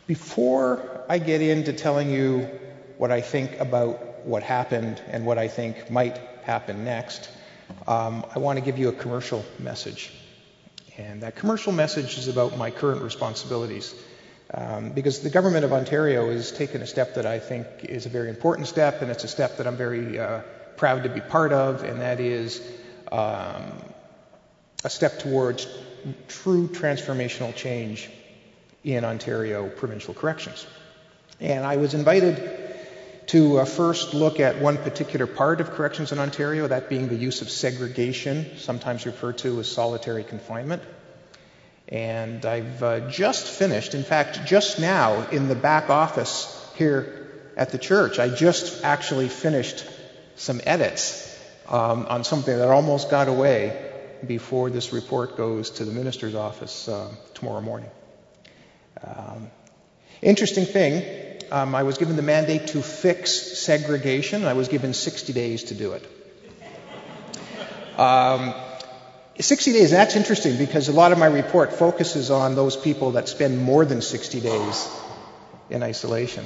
Before I get into telling you what I think about what happened and what I think might happen next, I want to give you a commercial message. And that commercial message is about my current responsibilities. Because the Government of Ontario has taken a step that I think is a very important step, and it's a step that I'm very proud to be part of, and that is a step towards true transformational change in Ontario provincial corrections. And I was invited to first look at one particular part of corrections in Ontario, that being the use of segregation, sometimes referred to as solitary confinement. And I've just finished, in fact, just now in the back office here at the church, I just actually finished some edits on something that almost got away before this report goes to the minister's office tomorrow morning. Interesting thing, I was given the mandate to fix segregation. I was given 60 days to do it. 60 days, that's interesting because a lot of my report focuses on those people that spend more than 60 days in isolation.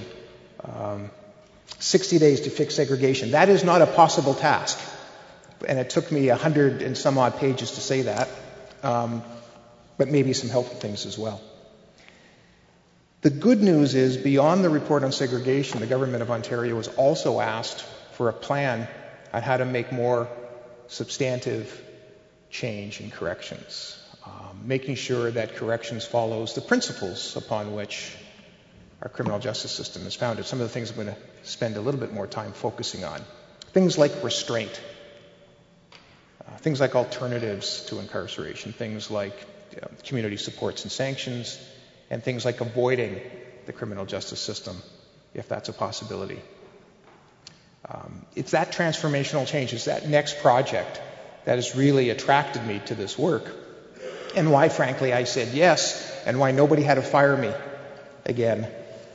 60 days to fix segregation. That is not a possible task. And it took me 100 and some odd pages to say that, but maybe some helpful things as well. The good news is, beyond the report on segregation, the Government of Ontario was also asked for a plan on how to make more substantive change in corrections, making sure that corrections follows the principles upon which our criminal justice system is founded. Some of the things I'm going to spend a little bit more time focusing on. Things like restraint, things like alternatives to incarceration, things like community supports and sanctions, and things like avoiding the criminal justice system, if that's a possibility. It's that transformational change, it's that next project that has really attracted me to this work, and why, frankly, I said yes, and why nobody had to fire me again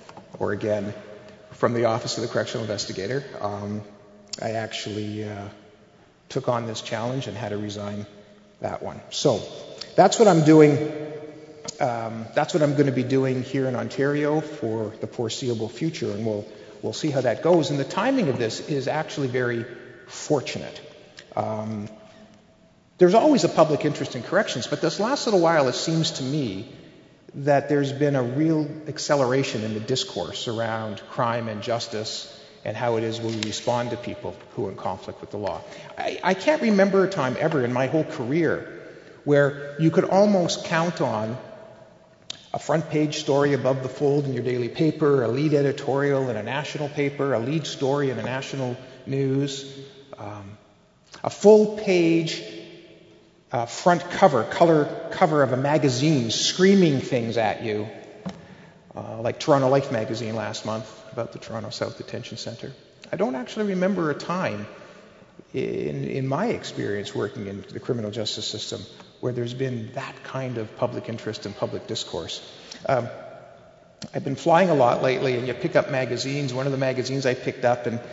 from the Office of the Correctional Investigator. I actually took on this challenge and had to resign that one. So that's what I'm doing. That's what I'm going to be doing here in Ontario for the foreseeable future, and we'll see how that goes. And the timing of this is actually very fortunate. There's always a public interest in corrections, but this last little while it seems to me that there's been a real acceleration in the discourse around crime and justice and how it is we respond to people who are in conflict with the law. I can't remember a time ever in my whole career where you could almost count on a front page story above the fold in your daily paper, a lead editorial in a national paper, a lead story in a national news, a full page front color cover of a magazine screaming things at you, like Toronto Life magazine last month about the Toronto South Detention Centre. I don't actually remember a time in my experience working in the criminal justice system where there's been that kind of public interest and public discourse. I've been flying a lot lately, and you pick up magazines. One of the magazines I picked up, and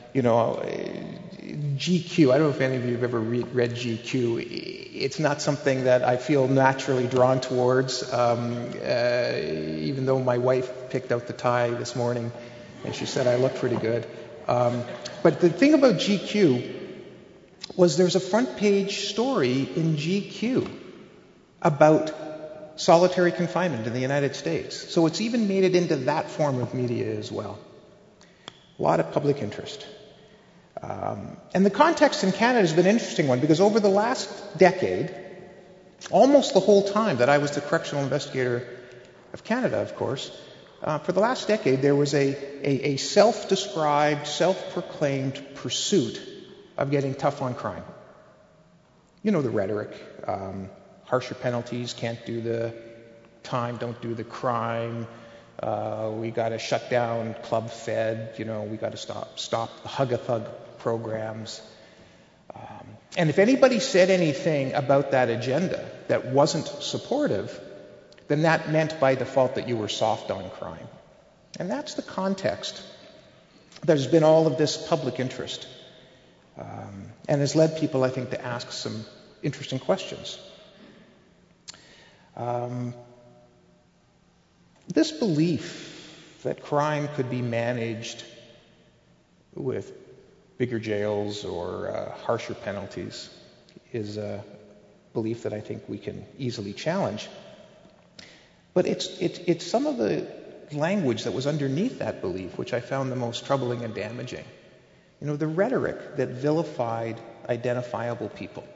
GQ, I don't know if any of you have ever read GQ. It's not something that I feel naturally drawn towards, even though my wife picked out the tie this morning, and she said I look pretty good. But the thing about GQ was there's a front page story in GQ about solitary confinement in the United States. So it's even made it into that form of media as well. A lot of public interest. And the context in Canada has been an interesting one, because over the last decade, almost the whole time that I was the correctional investigator of Canada, of course, for the last decade there was a self-described, self-proclaimed pursuit of getting tough on crime. You know the rhetoric. Harsher penalties, can't do the time, don't do the crime. We got to shut down Club Fed. We got to stop the Hug-a-Thug programs. And if anybody said anything about that agenda that wasn't supportive, then that meant by default that you were soft on crime. And that's the context. There's been all of this public interest, and has led people, I think, to ask some interesting questions. This belief that crime could be managed with bigger jails or harsher penalties is a belief that I think we can easily challenge. But it's some of the language that was underneath that belief which I found the most troubling and damaging. You know, the rhetoric that vilified identifiable people.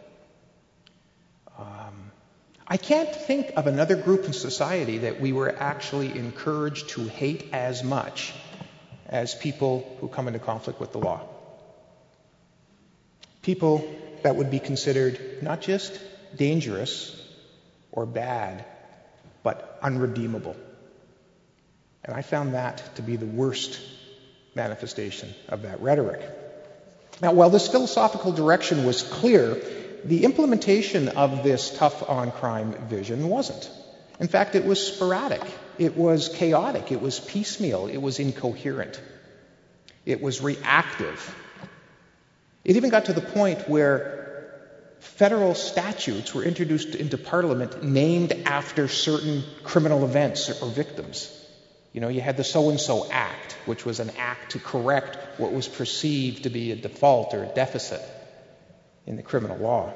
I can't think of another group in society that we were actually encouraged to hate as much as people who come into conflict with the law. People that would be considered not just dangerous or bad, but unredeemable. And I found that to be the worst manifestation of that rhetoric. Now, while this philosophical direction was clear, the implementation of this tough on crime vision wasn't. In fact, it was sporadic. It was chaotic. It was piecemeal. It was incoherent. It was reactive. It even got to the point where federal statutes were introduced into Parliament named after certain criminal events or victims. You know, you had the So-and-so Act, which was an act to correct what was perceived to be a default or a deficit in the criminal law.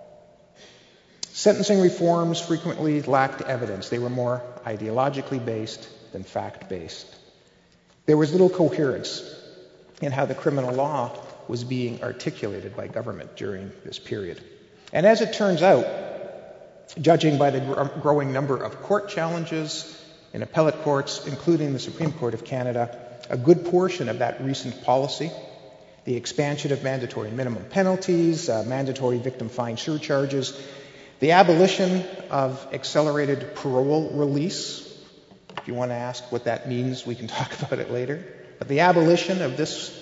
Sentencing reforms frequently lacked evidence. They were more ideologically based than fact-based. There was little coherence in how the criminal law was being articulated by government during this period. And as it turns out, judging by the growing number of court challenges in appellate courts, including the Supreme Court of Canada, a good portion of that recent policy, the expansion of mandatory minimum penalties, mandatory victim fine surcharges, the abolition of accelerated parole release. If you want to ask what that means, we can talk about it later. But the abolition of this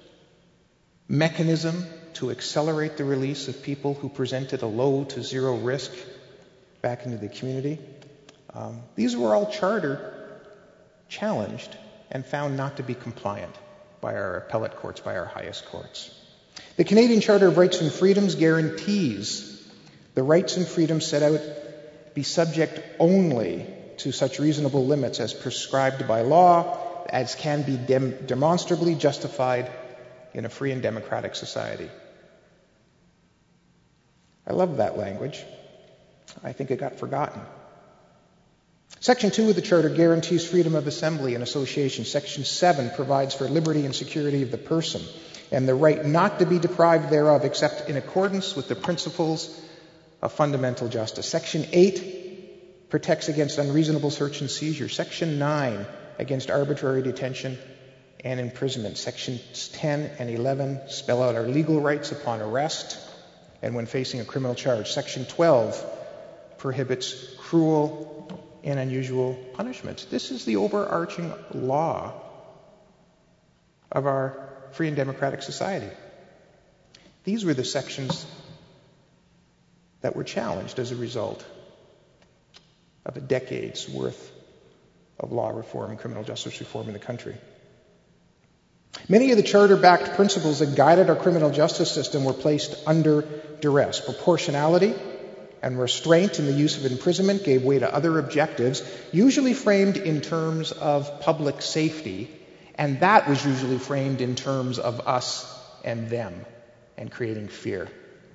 mechanism to accelerate the release of people who presented a low to zero risk back into the community. These were all charter challenged and found not to be compliant by our appellate courts, by our highest courts. The Canadian Charter of Rights and Freedoms guarantees the rights and freedoms set out be subject only to such reasonable limits as prescribed by law, as can be demonstrably justified in a free and democratic society. I love that language. I think it got forgotten. Section 2 of the Charter guarantees freedom of assembly and association. Section 7 provides for liberty and security of the person and the right not to be deprived thereof except in accordance with the principles of fundamental justice. Section 8 protects against unreasonable search and seizure. Section 9 against arbitrary detention and imprisonment. Sections 10 and 11 spell out our legal rights upon arrest and when facing a criminal charge. Section 12 prohibits cruel and unusual punishments. This is the overarching law of our free and democratic society. These were the sections that were challenged as a result of a decade's worth of law reform and criminal justice reform in the country. Many of the charter-backed principles that guided our criminal justice system were placed under duress. Proportionality and restraint in the use of imprisonment gave way to other objectives, usually framed in terms of public safety, and that was usually framed in terms of us and them and creating fear.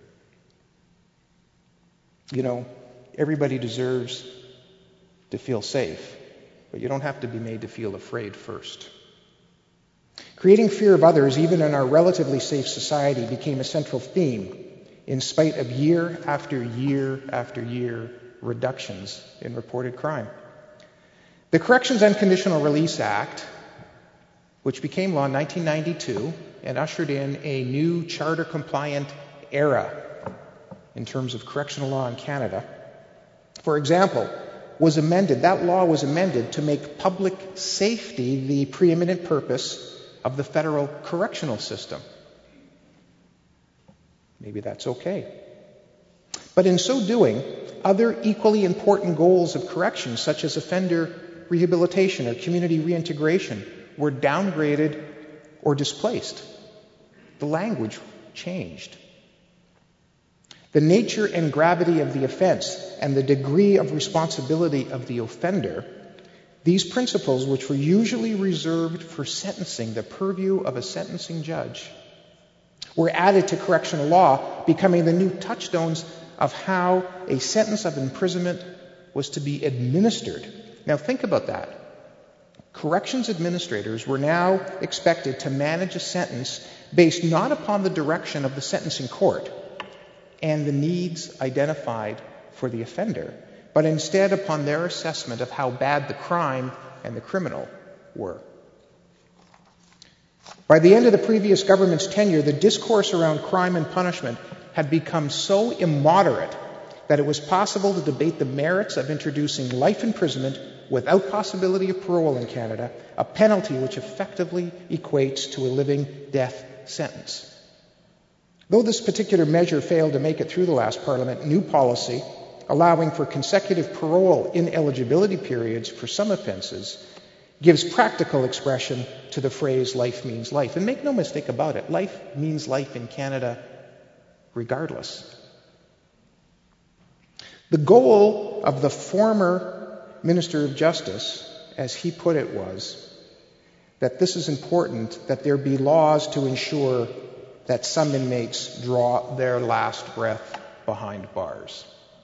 You know, everybody deserves to feel safe, but you don't have to be made to feel afraid first. Creating fear of others, even in our relatively safe society, became a central theme in spite of year after year after year reductions in reported crime. The Corrections and Conditional Release Act, which became law in 1992 and ushered in a new charter-compliant era in terms of correctional law in Canada, for example, that law was amended to make public safety the preeminent purpose of the federal correctional system. Maybe that's okay. But in so doing, other equally important goals of correction, such as offender rehabilitation or community reintegration, were downgraded or displaced. The language changed. The nature and gravity of the offense and the degree of responsibility of the offender These principles, which were usually reserved for sentencing, the purview of a sentencing judge, were added to correctional law, becoming the new touchstones of how a sentence of imprisonment was to be administered. Now think about that. Corrections administrators were now expected to manage a sentence based not upon the direction of the sentencing court and the needs identified for the offender, but instead upon their assessment of how bad the crime and the criminal were. By the end of the previous government's tenure, the discourse around crime and punishment had become so immoderate that it was possible to debate the merits of introducing life imprisonment without possibility of parole in Canada, a penalty which effectively equates to a living death sentence. Though this particular measure failed to make it through the last Parliament, new policy allowing for consecutive parole ineligibility periods for some offences gives practical expression to the phrase life means life. And make no mistake about it, life means life in Canada regardless. The goal of the former Minister of Justice, as he put it, was that this is important, that there be laws to ensure that some inmates draw their last breath behind bars.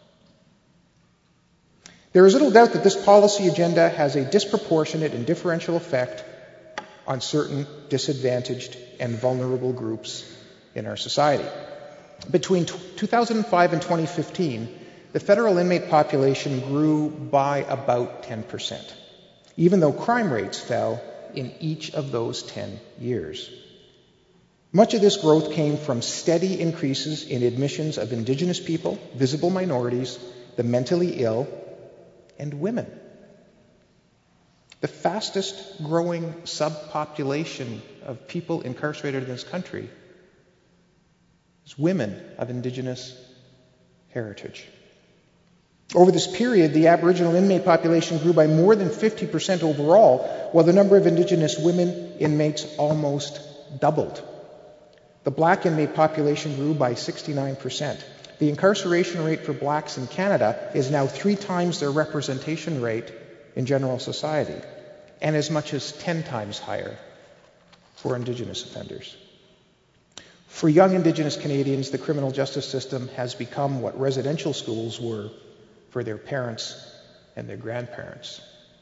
There is little doubt that this policy agenda has a disproportionate and differential effect on certain disadvantaged and vulnerable groups in our society. Between 2005 and 2015, the federal inmate population grew by about 10%, even though crime rates fell in each of those 10 years. Much of this growth came from steady increases in admissions of Indigenous people, visible minorities, the mentally ill, and women. The fastest growing subpopulation of people incarcerated in this country is women of Indigenous heritage. Over this period, the Aboriginal inmate population grew by more than 50% overall, while the number of Indigenous women inmates almost doubled. The Black inmate population grew by 69%. The incarceration rate for Blacks in Canada is now 3 times their representation rate in general society, and as much as 10 times higher for Indigenous offenders. For young Indigenous Canadians, the criminal justice system has become what residential schools were for their parents and their grandparents.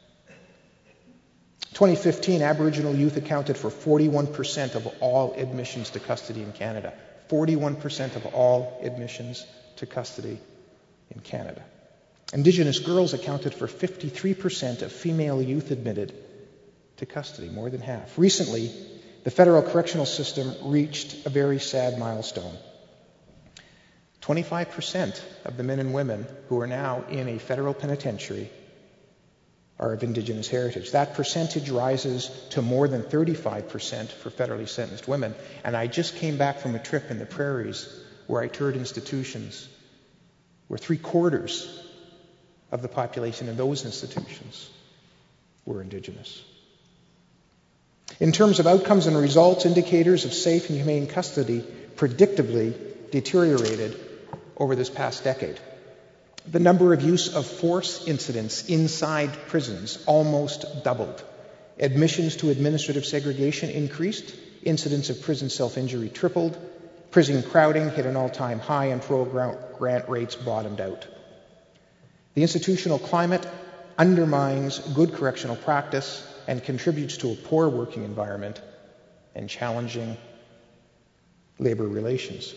2015, Aboriginal youth accounted for 41% of all admissions to custody in Canada. 41% of all admissions to custody in Canada. Indigenous girls accounted for 53% of female youth admitted to custody, more than half. Recently, the federal correctional system reached a very sad milestone. 25% of the men and women who are now in a federal penitentiary are of Indigenous heritage. That percentage rises to more than 35% for federally sentenced women. And I just came back from a trip in the prairies where I toured institutions where 3/4 of the population in those institutions were Indigenous. In terms of outcomes and results, indicators of safe and humane custody predictably deteriorated over this past decade. The number of use of force incidents inside prisons almost doubled. Admissions to administrative segregation increased. Incidents of prison self-injury tripled. Prison crowding hit an all-time high, and parole grant rates bottomed out. The institutional climate undermines good correctional practice and contributes to a poor working environment and challenging labor relations.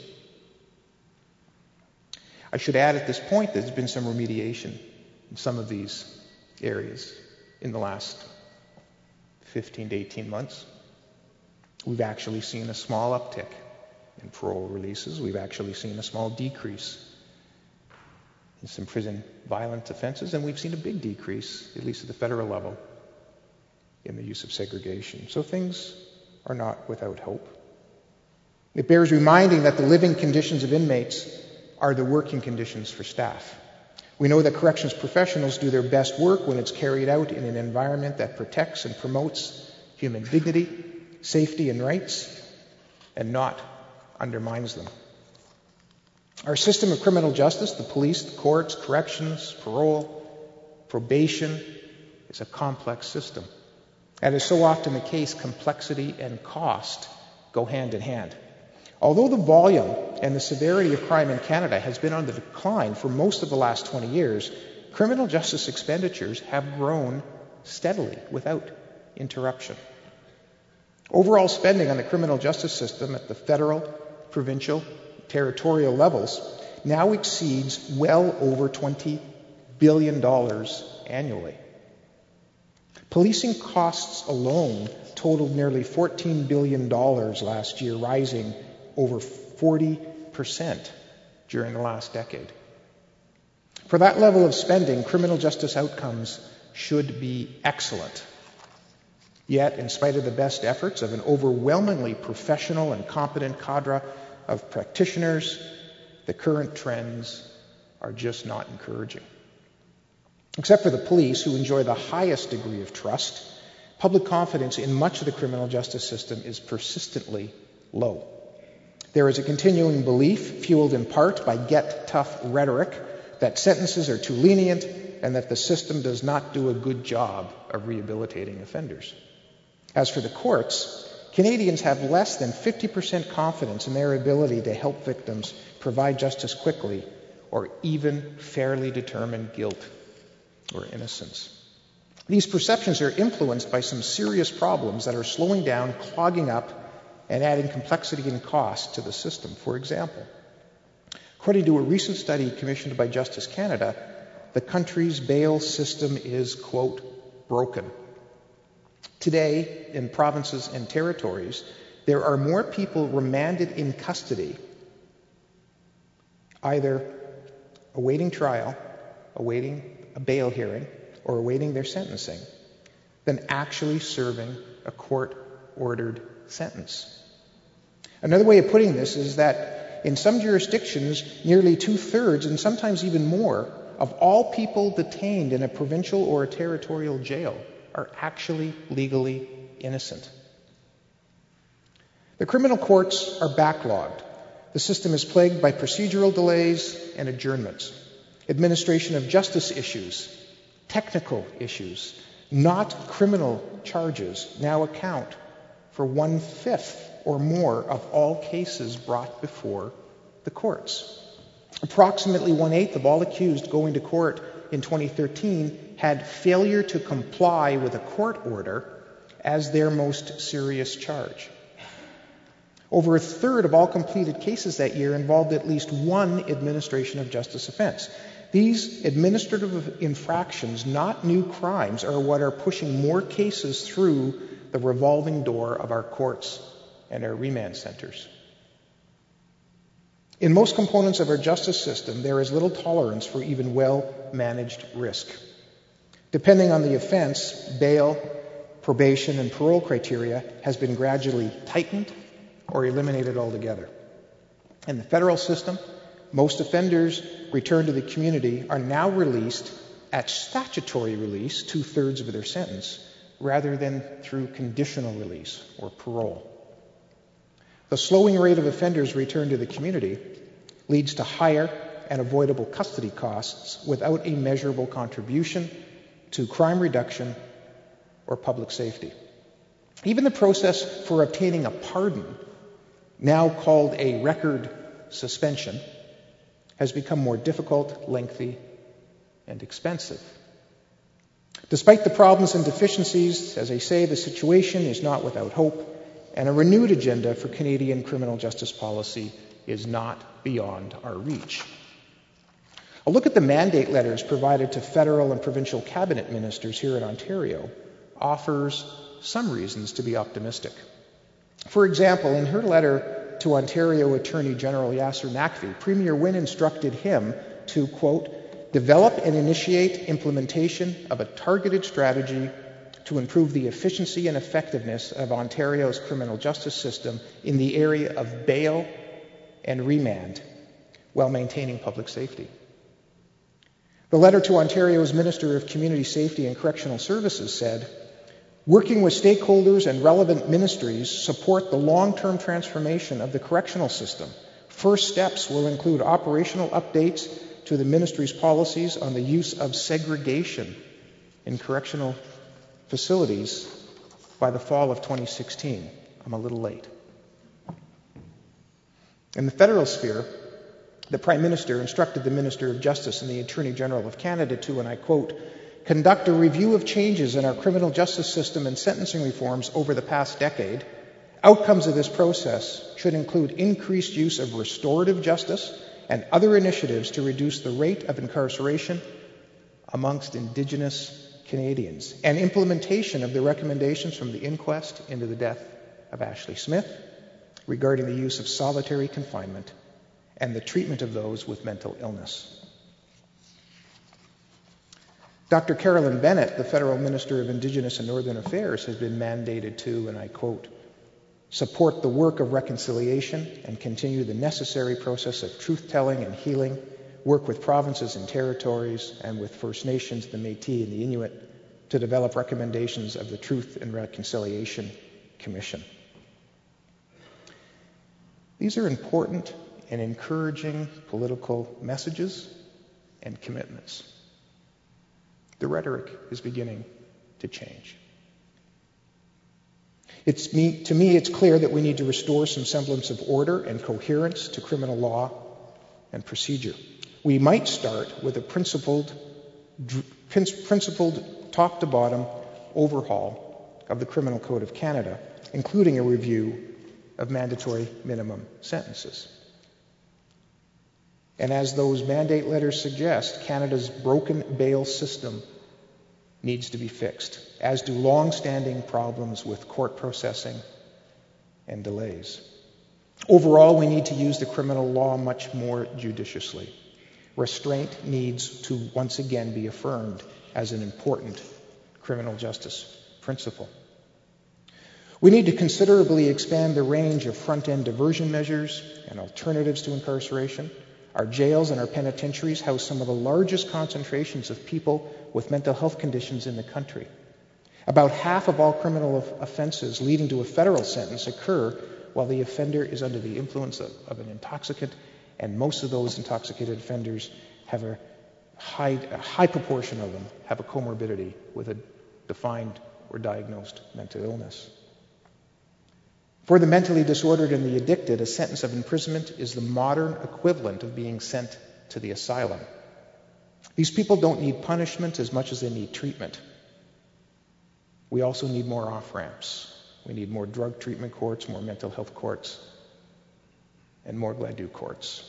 I should add at this point that there's been some remediation in some of these areas in the last 15 to 18 months. We've actually seen a small uptick in parole releases. We've actually seen a small decrease in some prison violent offenses, and we've seen a big decrease, at least at the federal level, in the use of segregation. So things are not without hope. It bears reminding that the living conditions of inmates are the working conditions for staff. We know that corrections professionals do their best work when it's carried out in an environment that protects and promotes human dignity, safety, and rights, and not undermines them. Our system of criminal justice, the police, the courts, corrections, parole, probation, is a complex system. As is so often the case, complexity and cost go hand in hand. Although the volume and the severity of crime in Canada has been on the decline for most of the last 20 years, criminal justice expenditures have grown steadily without interruption. Overall spending on the criminal justice system at the federal, provincial, territorial levels now exceeds well over $20 billion annually. Policing costs alone totaled nearly $14 billion last year, rising over 40% during the last decade. For that level of spending, criminal justice outcomes should be excellent. Yet, in spite of the best efforts of an overwhelmingly professional and competent cadre of practitioners, the current trends are just not encouraging. Except for the police, who enjoy the highest degree of trust, public confidence in much of the criminal justice system is persistently low. There is a continuing belief, fueled in part by get-tough rhetoric, that sentences are too lenient and that the system does not do a good job of rehabilitating offenders. As for the courts, Canadians have less than 50% confidence in their ability to help victims provide justice quickly or even fairly determine guilt or innocence. These perceptions are influenced by some serious problems that are slowing down, clogging up, and adding complexity and cost to the system. For example, according to a recent study commissioned by Justice Canada, the country's bail system is, quote, broken. Today, in provinces and territories, there are more people remanded in custody, either awaiting trial, awaiting a bail hearing, or awaiting their sentencing, than actually serving a court-ordered sentence. Another way of putting this is that in some jurisdictions, nearly 2/3, and sometimes even more, of all people detained in a provincial or a territorial jail are actually legally innocent. The criminal courts are backlogged. The system is plagued by procedural delays and adjournments. Administration of justice issues, technical issues, not criminal charges, now account for 1/5 or more of all cases brought before the courts. Approximately 1/8 of all accused going to court in 2013 had failure to comply with a court order as their most serious charge. Over 1/3 of all completed cases that year involved at least one administration of justice offense. These administrative infractions, not new crimes, are what are pushing more cases through the revolving door of our courts and our remand centers. In most components of our justice system, there is little tolerance for even well-managed risk. Depending on the offense, bail, probation, and parole criteria has been gradually tightened or eliminated altogether. In the federal system, most offenders returned to the community are now released at statutory release, 2/3 of their sentence, rather than through conditional release or parole. The slowing rate of offenders returned to the community leads to higher and avoidable custody costs without a measurable contribution to crime reduction or public safety. Even the process for obtaining a pardon, now called a record suspension, has become more difficult, lengthy, and expensive. Despite the problems and deficiencies, as I say, the situation is not without hope, and a renewed agenda for Canadian criminal justice policy is not beyond our reach. A look at the mandate letters provided to federal and provincial cabinet ministers here in Ontario offers some reasons to be optimistic. For example, in her letter to Ontario Attorney General Yasir Naqvi, Premier Wynne instructed him to, quote, develop and initiate implementation of a targeted strategy to improve the efficiency and effectiveness of Ontario's criminal justice system in the area of bail and remand while maintaining public safety. The letter to Ontario's Minister of Community Safety and Correctional Services said, working with stakeholders and relevant ministries support the long-term transformation of the correctional system. First steps will include operational updates to the ministry's policies on the use of segregation in correctional facilities by the fall of 2016. I'm a little late. In the federal sphere, the Prime Minister instructed the Minister of Justice and the Attorney General of Canada to, and I quote, conduct a review of changes in our criminal justice system and sentencing reforms over the past decade. Outcomes of this process should include increased use of restorative justice and other initiatives to reduce the rate of incarceration amongst Indigenous Canadians, and implementation of the recommendations from the inquest into the death of Ashley Smith regarding the use of solitary confinement and the treatment of those with mental illness. Dr. Carolyn Bennett, the Federal Minister of Indigenous and Northern Affairs, has been mandated to, and I quote, support the work of reconciliation and continue the necessary process of truth-telling and healing, work with provinces and territories and with First Nations, the Métis and the Inuit, to develop recommendations of the Truth and Reconciliation Commission. These are important and encouraging political messages and commitments. The rhetoric is beginning to change. To me, it's clear that we need to restore some semblance of order and coherence to criminal law and procedure. We might start with a principled top-to-bottom overhaul of the Criminal Code of Canada, including a review of mandatory minimum sentences. And as those mandate letters suggest, Canada's broken bail system needs to be fixed, as do long-standing problems with court processing and delays. Overall, we need to use the criminal law much more judiciously. Restraint needs to once again be affirmed as an important criminal justice principle. We need to considerably expand the range of front-end diversion measures and alternatives to incarceration. Our jails and our penitentiaries house some of the largest concentrations of people with mental health conditions in the country. About half of all criminal offenses leading to a federal sentence occur while the offender is under the influence of an intoxicant, and most of those intoxicated offenders have a high proportion of them have a comorbidity with a defined or diagnosed mental illness. For the mentally disordered and the addicted, a sentence of imprisonment is the modern equivalent of being sent to the asylum. These people don't need punishment as much as they need treatment. We also need more off-ramps. We need more drug treatment courts, more mental health courts, and more Gladue courts.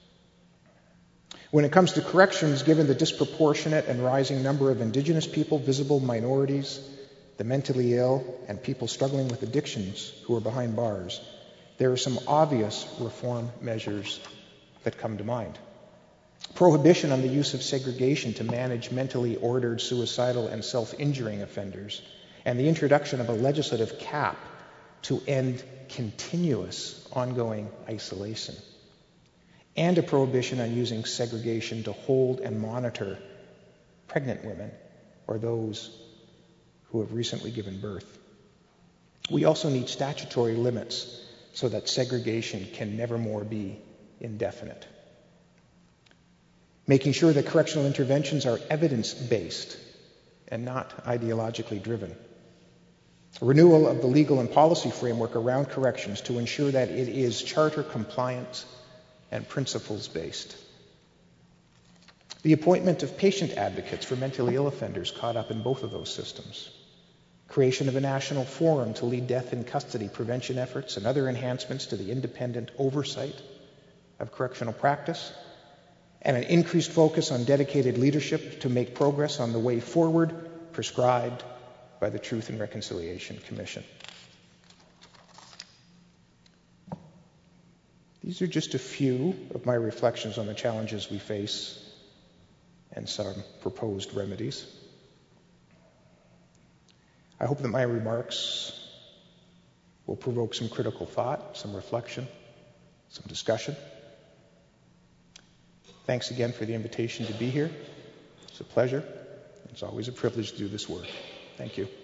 When it comes to corrections, given the disproportionate and rising number of Indigenous people, visible minorities, the mentally ill, and people struggling with addictions who are behind bars, there are some obvious reform measures that come to mind. Prohibition on the use of segregation to manage mentally ordered, suicidal, and self-injuring offenders, and the introduction of a legislative cap to end continuous ongoing isolation, and a prohibition on using segregation to hold and monitor pregnant women or those who have recently given birth. We also need statutory limits so that segregation can never more be indefinite. Making sure that correctional interventions are evidence-based and not ideologically driven. A renewal of the legal and policy framework around corrections to ensure that it is charter compliant and principles-based. The appointment of patient advocates for mentally ill offenders caught up in both of those systems. Creation of a national forum to lead death in custody prevention efforts and other enhancements to the independent oversight of correctional practice, and an increased focus on dedicated leadership to make progress on the way forward prescribed by the Truth and Reconciliation Commission. These are just a few of my reflections on the challenges we face and some proposed remedies. I hope that my remarks will provoke some critical thought, some reflection, some discussion. Thanks again for the invitation to be here. It's a pleasure. It's always a privilege to do this work. Thank you.